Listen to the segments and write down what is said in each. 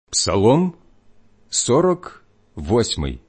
Псалом 48.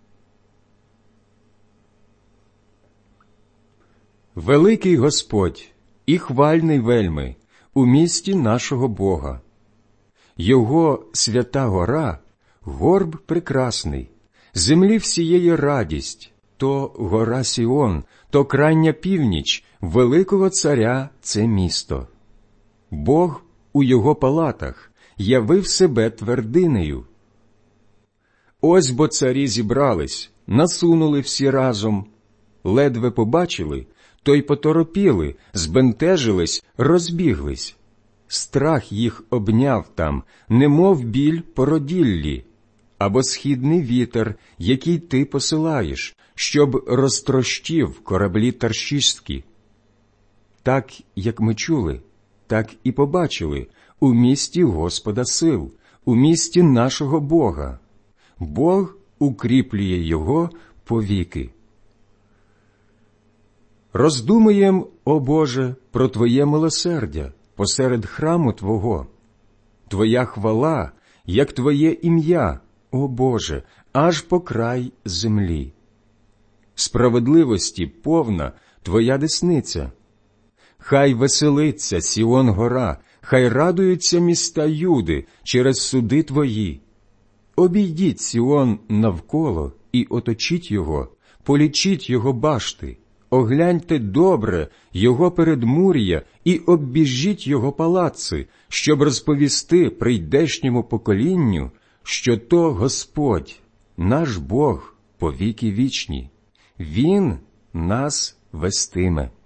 Великий Господь і хвальний вельми у місті нашого Бога. Його свята гора – горб прекрасний, землі всієї радість, то гора Сіон, то крайня північ, великого царя це місто. Бог у його палатах явив себе твердинею. Ось бо царі зібрались, насунули всі разом, ледве побачили, то й поторопіли, збентежились, розбіглись. Страх їх обняв там, немов біль породіллі, або східний вітер, який ти посилаєш, щоб розтрощив кораблі таршишські. Так, як ми чули, так і побачили у місті Господа сил, у місті нашого Бога. Бог укріплює його повіки. Роздумуєм, о Боже, про Твоє милосердя посеред храму Твого. Твоя хвала, як Твоє ім'я, о Боже, аж по край землі. Справедливості повна Твоя десниця. Хай веселиться Сіон-гора, хай радуються міста Юди через суди Твої. Обійдіть Сіон навколо і оточіть його, полічіть його башти, огляньте добре його передмур'я і оббіжіть його палаци, щоб розповісти прийдешньому поколінню, що то Господь, наш Бог, по віки вічні. Він нас вестиме.